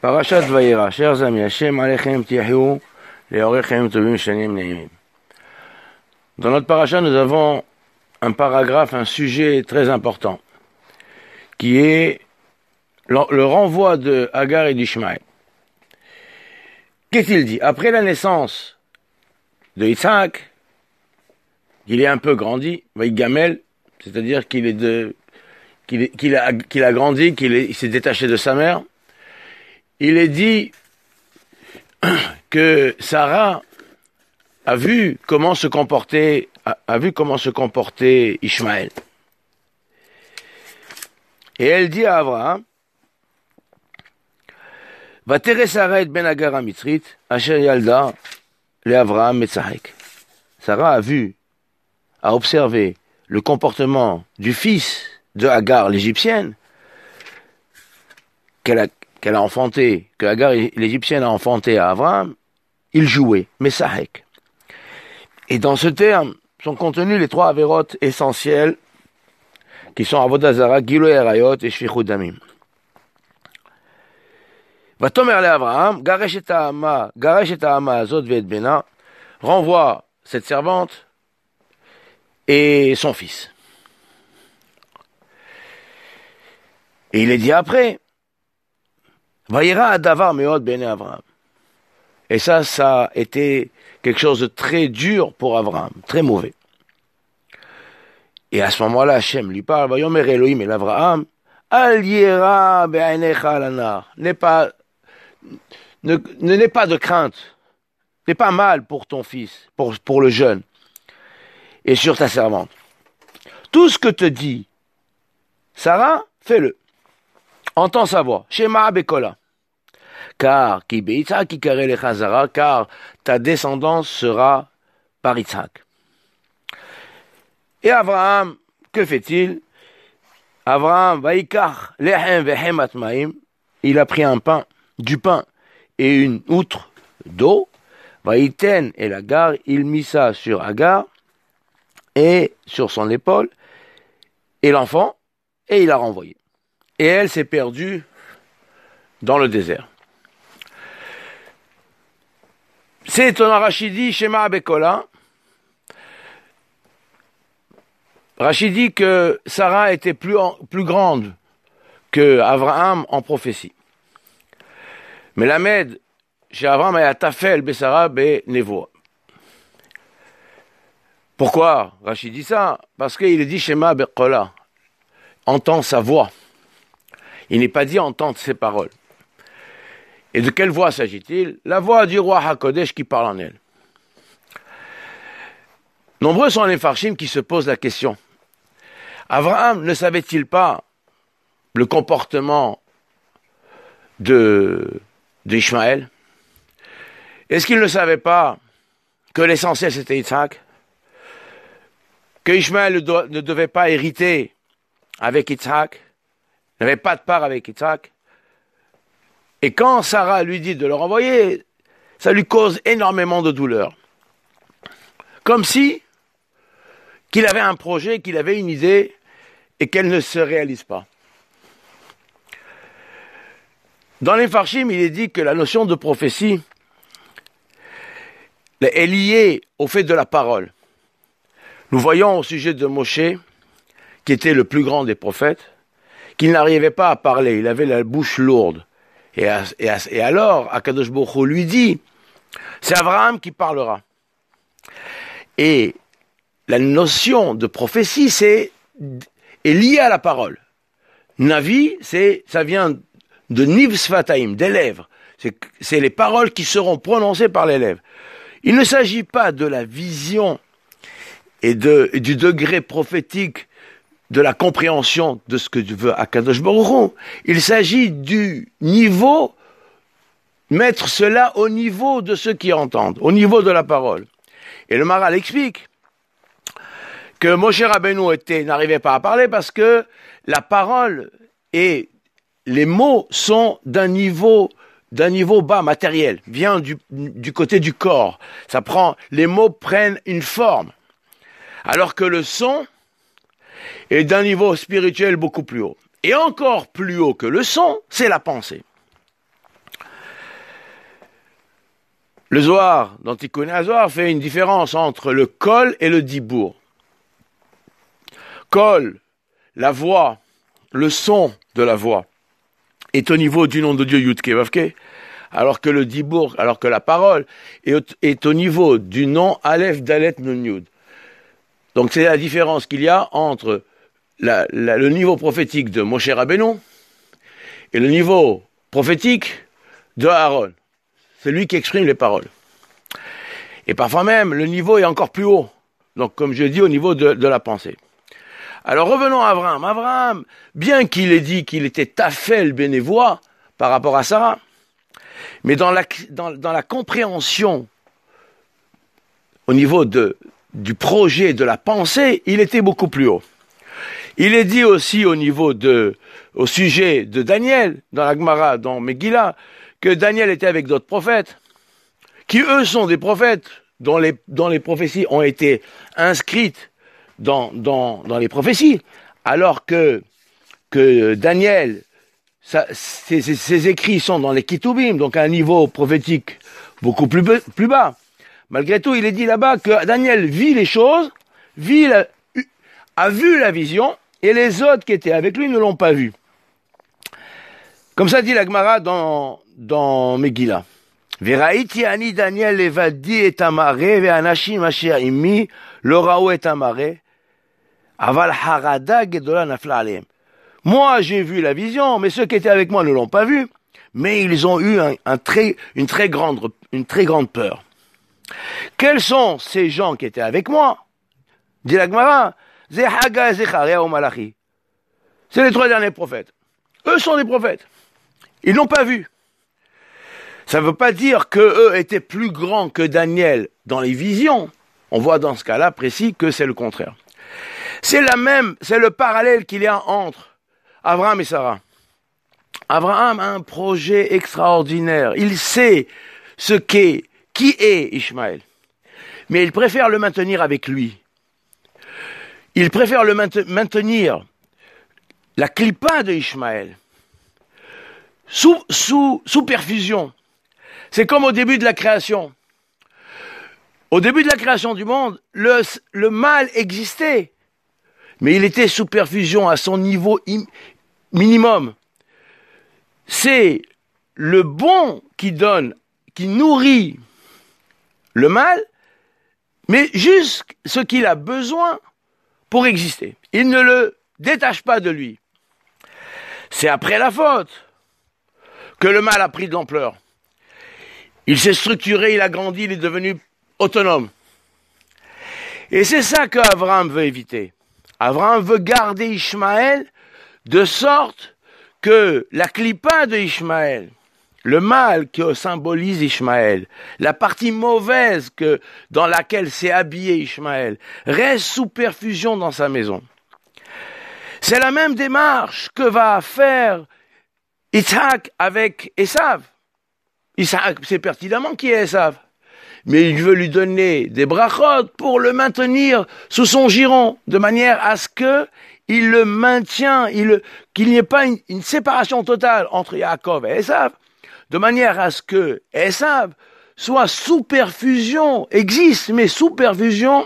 Parashat Vayera, chers amis, Hashem Alechem Tiahiou, Leorechem Tovim Shanim Neimim. Dans notre parasha, nous avons un paragraphe, un sujet très important, qui est le renvoi de Hagar et d'Ishmaël. Qu'est-ce qu'il dit? Après la naissance de Yitzhak, il est un peu grandi, Vaïgamel, c'est-à-dire qu'il a grandi, il s'est détaché de sa mère. Il est dit que Sarah a vu comment se comportait Ishmaël. Et elle dit à Abraham, Vatere Sarah et ben Hagar Mitzrit, Asher Yalda, le Abraham Metzahek. Sarah a observé le comportement du fils de Hagar, l'égyptienne, qu'elle a enfanté, que Hagar, l'égyptienne, a enfanté à Abraham. Il jouait, Metzahek. Et dans ce terme sont contenus les trois avérotes essentielles qui sont Avodah Zara, Giloy Arayot et Shfichut Damim. Vatomer le Abraham, Garesh et Ha'ama Azot ve'et Bena, renvoie cette servante et son fils. Et il est dit après, Vayera Adavar Meod Bene Abraham. Et ça a été quelque chose de très dur pour Abraham, très mauvais. Et à ce moment-là, Hachem lui parle, Vayomer Elohim el Abraham, Al yera be'ainecha alanar. N'aie pas de crainte, n'aie pas mal pour ton fils, pour le jeune, et sur ta servante. Tout ce que te dit Sarah, fais-le. Entends sa voix. Shema bekola. Car ta descendance sera par Yitzhak. Et Abraham, que fait-il? Abraham, vaikach lehem vehem atmaim, il a pris du pain et une outre d'eau, vaïten et Hagar, il mit ça sur Hagar et sur son épaule, et l'enfant, et il l'a renvoyé. Et elle s'est perdue dans le désert. C'est étonnant, Rachidi, Shema Bekola. Rachid dit que Sarah était plus grande que Abraham en prophétie. Mais Lamed, chez Abraham, il y a Tafel, Bessara, Nevoa. Pourquoi Rachid dit ça? Parce qu'il est dit Shema Bekola. Entends sa voix. Il n'est pas dit entendre ses paroles. Et de quelle voix s'agit-il? La voix du roi HaKodesh qui parle en elle. Nombreux sont les Farshim qui se posent la question. Abraham ne savait-il pas le comportement d'Ishmaël? Est-ce qu'il ne savait pas que l'essentiel c'était Yitzhak? Que Ishmaël ne devait pas hériter avec Yitzhak? N'avait pas de part avec Yitzhak? Et quand Sarah lui dit de le renvoyer, ça lui cause énormément de douleur. Comme si qu'il avait un projet, qu'il avait une idée, et qu'elle ne se réalise pas. Dans les Farshim, il est dit que la notion de prophétie est liée au fait de la parole. Nous voyons au sujet de Moshe, qui était le plus grand des prophètes, qu'il n'arrivait pas à parler, il avait la bouche lourde. Et alors, Akadosh Baruch Hu lui dit, c'est Abraham qui parlera. Et la notion de prophétie, est liée à la parole. Navi, ça vient de Niv Sfataim, des lèvres. C'est les paroles qui seront prononcées par les lèvres. Il ne s'agit pas de la vision et du degré prophétique de la compréhension de ce que veut Akadosh Baruch Hu. Il s'agit du niveau, mettre cela au niveau de ceux qui entendent, au niveau de la parole. Et le Maral explique que Moshe Rabbeinu n'arrivait pas à parler parce que la parole et les mots sont d'un niveau bas, matériel, vient du côté du corps. Les mots prennent une forme. Alors que le son est d'un niveau spirituel beaucoup plus haut. Et encore plus haut que le son, c'est la pensée. Le Zohar, dans Tikkuné HaZohar, fait une différence entre le kol et le dibour. Kol, la voix, le son de la voix, est au niveau du nom de Dieu Yud Kei Vav Kei, alors que le dibour, alors que la parole, est au niveau du nom Aleph Dalet Nun Yud. Donc c'est la différence qu'il y a entre le niveau prophétique de Moshe Rabbeinu et le niveau prophétique de Aaron. C'est lui qui exprime les paroles. Et parfois même, le niveau est encore plus haut. Donc, comme je dis, au niveau de la pensée. Alors, revenons à Abraham. Abraham, bien qu'il ait dit qu'il était tafel bénévoie par rapport à Sarah, mais dans la compréhension au niveau du projet, de la pensée, il était beaucoup plus haut. Il est dit aussi au sujet de Daniel, dans la Gemara, dans Megillah, que Daniel était avec d'autres prophètes, qui eux sont des prophètes dont les prophéties ont été inscrites dans les prophéties, alors que Daniel, ses écrits sont dans les Ketuvim, donc à un niveau prophétique beaucoup plus bas. Malgré tout, il est dit là-bas que Daniel vit les choses, a vu la vision, et les autres qui étaient avec lui ne l'ont pas vu. Comme ça dit la Gemara dans Megillah. Veraiti ani Daniel levadi et amare ve'anashim asher imi lo ra'u et amare aval harada gedola nafla aleim. Moi j'ai vu la vision, mais ceux qui étaient avec moi ne l'ont pas vu, mais ils ont eu une très grande peur. Quels sont ces gens qui étaient avec moi? Dit la Gemara. Ze Hagai, Zecharia ou Malachi. C'est les 3 derniers prophètes. Eux sont des prophètes. Ils n'ont pas vu. Ça ne veut pas dire qu'eux étaient plus grands que Daniel dans les visions. On voit dans ce cas-là précis que c'est le contraire. C'est le parallèle qu'il y a entre Abraham et Sarah. Abraham a un projet extraordinaire. Il sait qui est Ishmaël. Mais il préfère le maintenir avec lui. Il préfère le maintenir, la clipa de Ishmaël, sous perfusion. C'est comme au début de la création. Au début de la création du monde, le mal existait, mais il était sous perfusion à son niveau minimum. C'est le bon qui nourrit le mal, mais juste ce qu'il a besoin pour exister. Il ne le détache pas de lui. C'est après la faute que le mal a pris de l'ampleur. Il s'est structuré, il a grandi, il est devenu autonome. Et c'est ça qu'Abraham veut éviter. Abraham veut garder Ishmaël de sorte que la clipa de Ishmaël, le mal que symbolise Ishmaël, la partie mauvaise dans laquelle s'est habillé Ishmaël, reste sous perfusion dans sa maison. C'est la même démarche que va faire Yitzhak avec Esav. Yitzhak, c'est pertinemment qui est Esav. Mais il veut lui donner des brachot pour le maintenir sous son giron, de manière à ce qu'il le maintient, qu'il n'y ait pas une séparation totale entre Yaakov et Esav, de manière à ce que Esav soit sous perfusion, existe, mais sous perfusion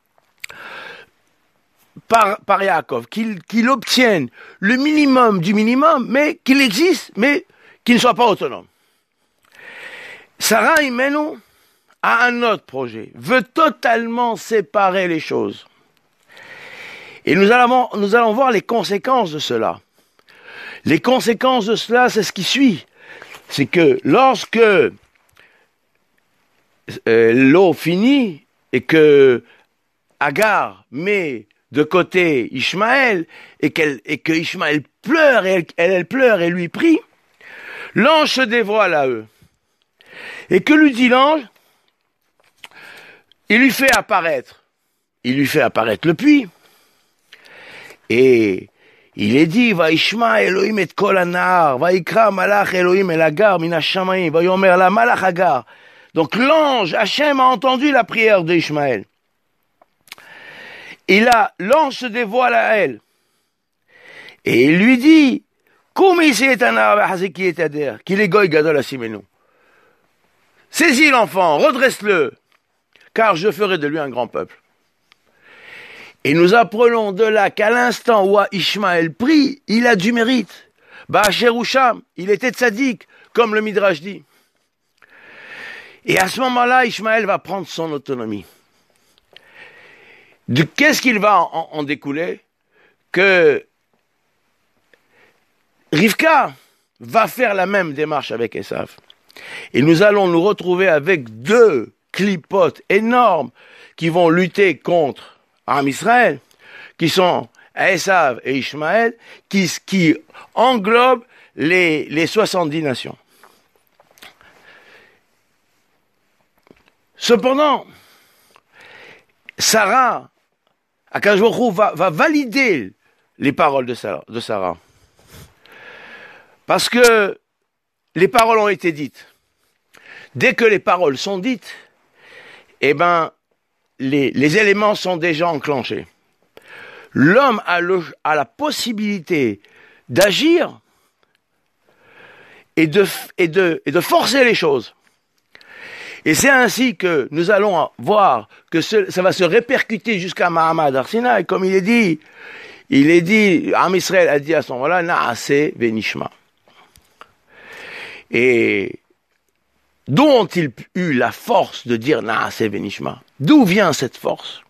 par Yaakov, qu'il obtienne le minimum du minimum, mais qu'il existe, mais qu'il ne soit pas autonome. Sarah Imenu a un autre projet, veut totalement séparer les choses. Et nous allons voir les conséquences de cela. Les conséquences de cela, c'est ce qui suit. C'est que lorsque l'eau finit et que Agar met de côté Ishmaël et que Ishmaël pleure et elle pleure et lui prie, l'ange se dévoile à eux. Et que lui dit l'ange? Il lui fait apparaître le puits. Et il est dit, Vaishma Elohim et kol hanahar, Vaikra malach Elohim el Hagar min hashamayim, Vayomer la malach Hagar. Donc l'ange, Hachem a entendu la prière d'Ishmaël. Et là, l'ange se dévoile à elle. Et il lui dit, Koumi se'etanah v'hazeki et ader, qu'il est goy gadol asimenu. Saisis l'enfant, redresse-le, car je ferai de lui un grand peuple. Et nous apprenons de là qu'à l'instant où Ishmaël prie, il a du mérite. Ba'asherusham, il était tzaddik, comme le Midrash dit. Et à ce moment-là, Ishmaël va prendre son autonomie. Qu'est-ce qu'il va en découler? Que Rivka va faire la même démarche avec Esav. Et nous allons nous retrouver avec deux clipotes énormes qui vont lutter contre Am Israël, qui sont Esav et Ishmaël, qui englobent les 70 nations. Cependant, Sarah, Akadosh Baruch Hu va valider les paroles de Sarah. Parce que les paroles ont été dites. Dès que les paroles sont dites, eh ben, les éléments sont déjà enclenchés. L'homme a la possibilité d'agir et de forcer les choses. Et c'est ainsi que nous allons voir que ça va se répercuter jusqu'à Mahamad Har Sinaï, comme il est dit, Am Israël a dit à ce moment-là, Naaseh Venishma. Et d'où ont-ils eu la force de dire Naaseh Venishma? D'où vient cette force?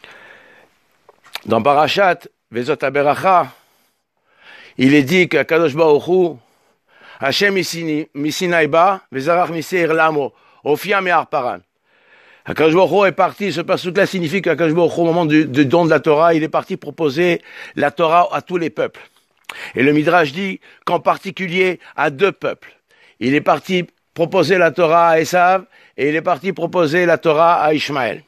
Dans Parashat Vezot HaBeracha, il est dit que Kadosh Baruch Hu, Hashem Misinaï ba, Vezarach Miseir Lamo, Ofia Mehar Paran. Akadosh Baruch Hu est parti, ce passage-là signifie qu'Akadosh Baruch Hu, au moment du don de la Torah, il est parti proposer la Torah à tous les peuples. Et le Midrash dit qu'en particulier à deux peuples. Il est parti proposer la Torah à Esav et il est parti proposer la Torah à Ishmaël.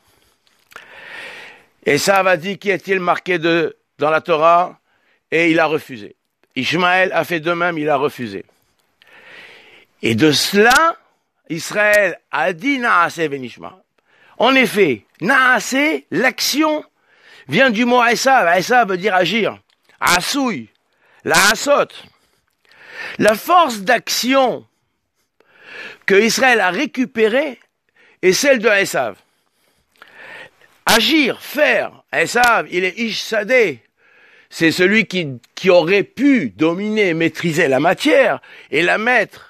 Esav a dit qui est-il marqué dans la Torah et il a refusé. Ishmaël a fait de même, il a refusé. Et de cela, Israël a dit Naaseh Venishma. En effet, Naaseh, l'action, vient du mot Esav. Esav veut dire agir. Asouy, la asot. La force d'action que Israël a récupérée est celle de Esav. Agir, faire. Esav, il est Ish Sadeh. C'est celui qui aurait pu dominer, maîtriser la matière et la mettre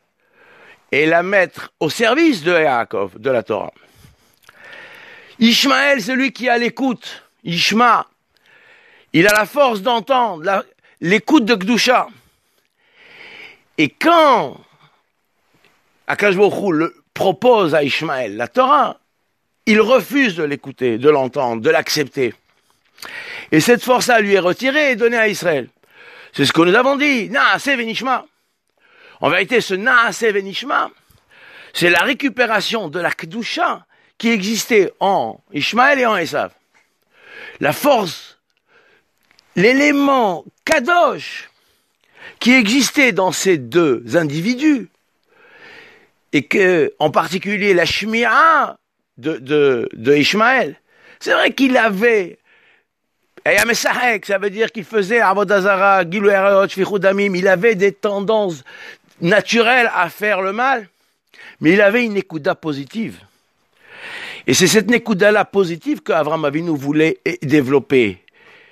au service de Yaakov, de la Torah. Ishmaël, celui qui a l'écoute. Ishma, il a la force d'entendre, l'écoute de Kedusha. Et quand Akadosh Baruch Hu propose à Ishmaël la Torah, il refuse de l'écouter, de l'entendre, de l'accepter. Et cette force-là lui est retirée et donnée à Israël. C'est ce que nous avons dit, Naaseh Venishma. En vérité, ce Naaseh Venishma, c'est la récupération de la Kedusha qui existait en Ishmaël et en Esav. La force, l'élément Kadosh qui existait dans ces deux individus, et que, en particulier, la Shmi'a de Ishmaël, c'est vrai qu'il avait Mesahek, ça veut dire qu'il faisait Avodah Zara, Gilui Arayot, Shfichut Damim, il avait des tendances naturelles à faire le mal, mais il avait une Nekuda positive. Et c'est cette Nekuda-là positive qu'Avraham Avinu voulait développer,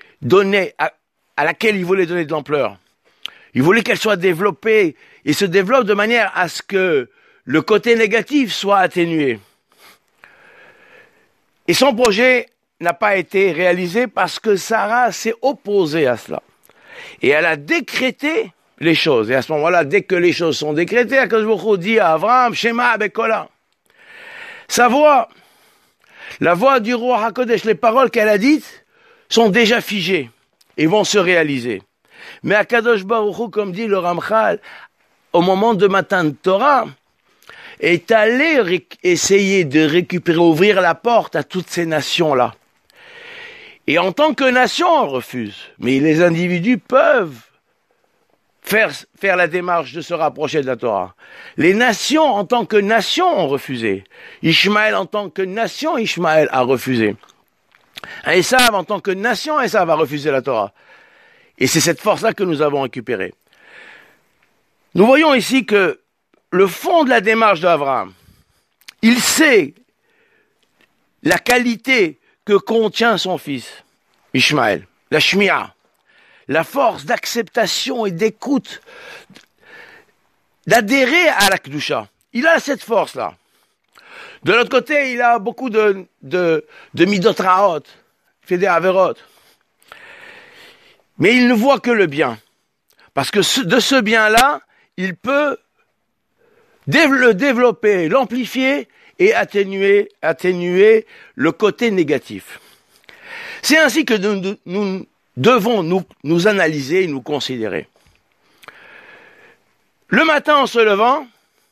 à laquelle il voulait donner de l'ampleur. Il voulait qu'elle soit développée et se développe de manière à ce que le côté négatif soit atténué. Et son projet n'a pas été réalisé parce que Sarah s'est opposée à cela. Et elle a décrété les choses. Et à ce moment-là, dès que les choses sont décrétées, Akadosh Baruch Hu dit à Avraham, Shema Bekola. Sa voix, la voix du roi HaKodesh, les paroles qu'elle a dites sont déjà figées et vont se réaliser. Mais Akadosh Baruch Hu, comme dit le Ramchal, au moment de Matan Torah, est allé essayer de récupérer, ouvrir la porte à toutes ces nations-là. Et en tant que nation, on refuse. Mais les individus peuvent faire la démarche de se rapprocher de la Torah. Les nations, en tant que nation, ont refusé. Ishmaël, en tant que nation, Ishmaël a refusé. Esav, en tant que nation, Esav a refusé la Torah. Et c'est cette force-là que nous avons récupérée. Nous voyons ici que le fond de la démarche d'Abraham, il sait la qualité que contient son fils, Ishmaël, la shmi'a, la force d'acceptation et d'écoute, d'adhérer à la Kedusha. Il a cette force-là. De l'autre côté, il a beaucoup de midot raot, fait des averot. Mais il ne voit que le bien. Parce que de ce bien-là, il peut le développer, l'amplifier et atténuer le côté négatif. C'est ainsi que nous devons nous analyser et nous considérer. Le matin en se levant,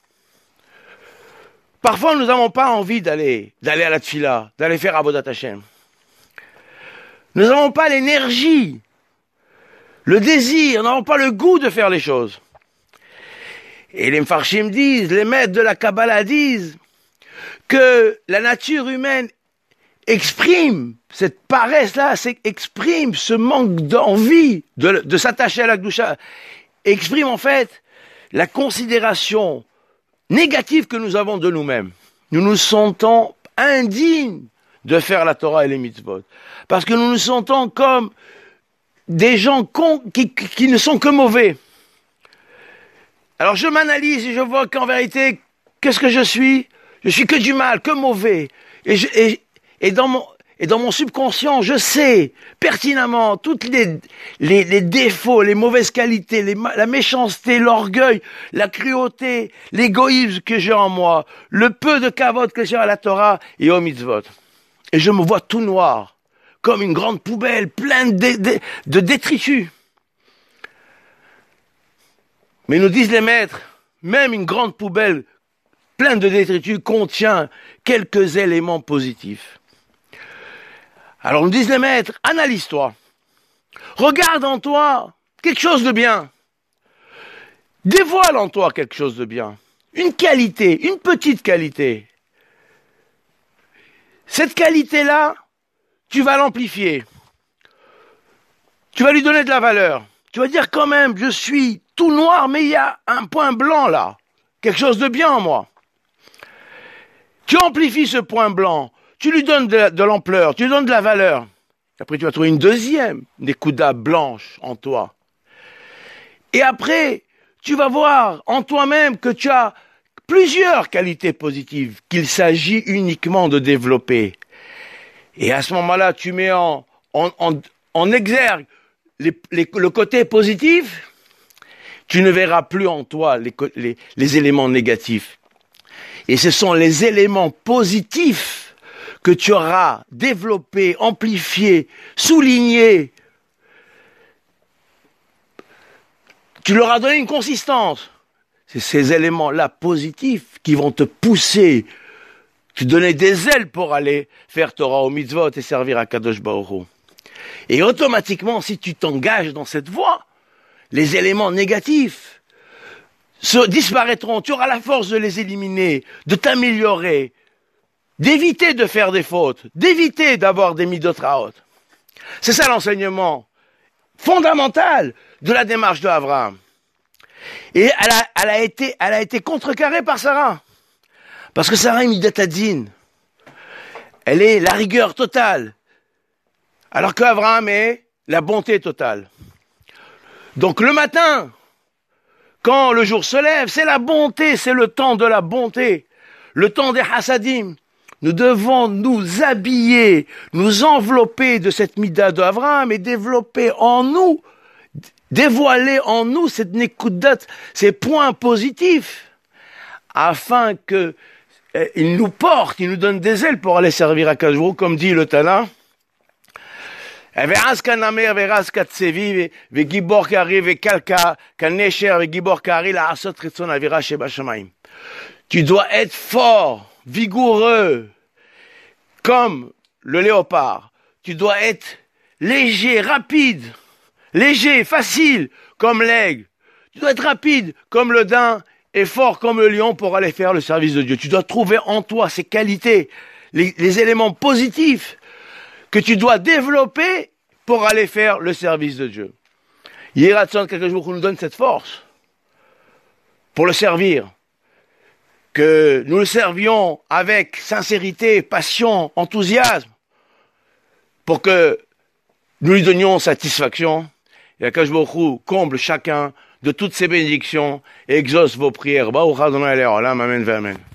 parfois nous n'avons pas envie d'aller à la tfila, d'aller faire Avodat Hashem. Nous n'avons pas l'énergie, le désir, nous n'avons pas le goût de faire les choses. Et les Mfarshim disent, les maîtres de la Kabbalah disent que la nature humaine exprime cette paresse-là, exprime ce manque d'envie de s'attacher à la Kedusha, exprime en fait la considération négative que nous avons de nous-mêmes. Nous nous sentons indignes de faire la Torah et les mitzvot. Parce que nous nous sentons comme des gens qui ne sont que mauvais. Alors je m'analyse et je vois qu'en vérité, qu'est-ce que je suis? Je suis que du mal, que mauvais. Et dans mon subconscient, je sais pertinemment toutes les défauts, les mauvaises qualités, la méchanceté, l'orgueil, la cruauté, l'égoïsme que j'ai en moi, le peu de kavod que j'ai à la Torah et au mitzvot. Et je me vois tout noir, comme une grande poubelle pleine de détritus. Mais nous disent les maîtres, même une grande poubelle pleine de détritus contient quelques éléments positifs. Alors nous disent les maîtres, analyse-toi. Regarde en toi quelque chose de bien. Dévoile en toi quelque chose de bien. Une qualité, une petite qualité. Cette qualité-là, tu vas l'amplifier. Tu vas lui donner de la valeur. Tu vas dire quand même, je suis tout noir, mais il y a un point blanc là. Quelque chose de bien en moi. Tu amplifies ce point blanc. Tu lui donnes de l'ampleur, tu lui donnes de la valeur. Après, tu vas trouver une deuxième Nekuda blanche en toi. Et après, tu vas voir en toi-même que tu as plusieurs qualités positives qu'il s'agit uniquement de développer. Et à ce moment-là, tu mets en exergue le côté positif, tu ne verras plus en toi les éléments négatifs. Et ce sont les éléments positifs que tu auras développés, amplifiés, soulignés. Tu leur as donné une consistance. C'est ces éléments-là positifs qui vont te pousser, te donner des ailes pour aller faire Torah au mitzvot et servir à Kadosh Baruch Hu. Et automatiquement, si tu t'engages dans cette voie, les éléments négatifs disparaîtront. Tu auras la force de les éliminer, de t'améliorer, d'éviter de faire des fautes, d'éviter d'avoir des midot raot. C'est ça l'enseignement fondamental de la démarche de Abraham. Et elle a été contrecarrée par Sarah. Parce que Sarah est midat hadin. Elle est la rigueur totale. Alors qu'Abraham est la bonté totale. Donc le matin, quand le jour se lève, c'est la bonté, c'est le temps de la bonté. Le temps des hassadim. Nous devons nous habiller, nous envelopper de cette mida d'Abraham et développer en nous, dévoiler en nous cette nekudat, ces points positifs, afin que il nous porte, il nous donne des ailes pour aller servir à Kajou, comme dit le Tana. Tu dois être fort, vigoureux, comme le léopard. Tu dois être léger, rapide, facile, comme l'aigle. Tu dois être rapide, comme le daim, et fort comme le lion pour aller faire le service de Dieu. Tu dois trouver en toi ces qualités, les éléments positifs que tu dois développer pour aller faire le service de Dieu. Yéhi Ratzon, quelques jours qu'on nous donne cette force pour le servir. que nous le servions avec sincérité, passion, enthousiasme, pour que nous lui donnions satisfaction. Et Akash Baruch Hu comble chacun de toutes ses bénédictions et exauce vos prières. Baruch Adonai Le'olam, amen, amen.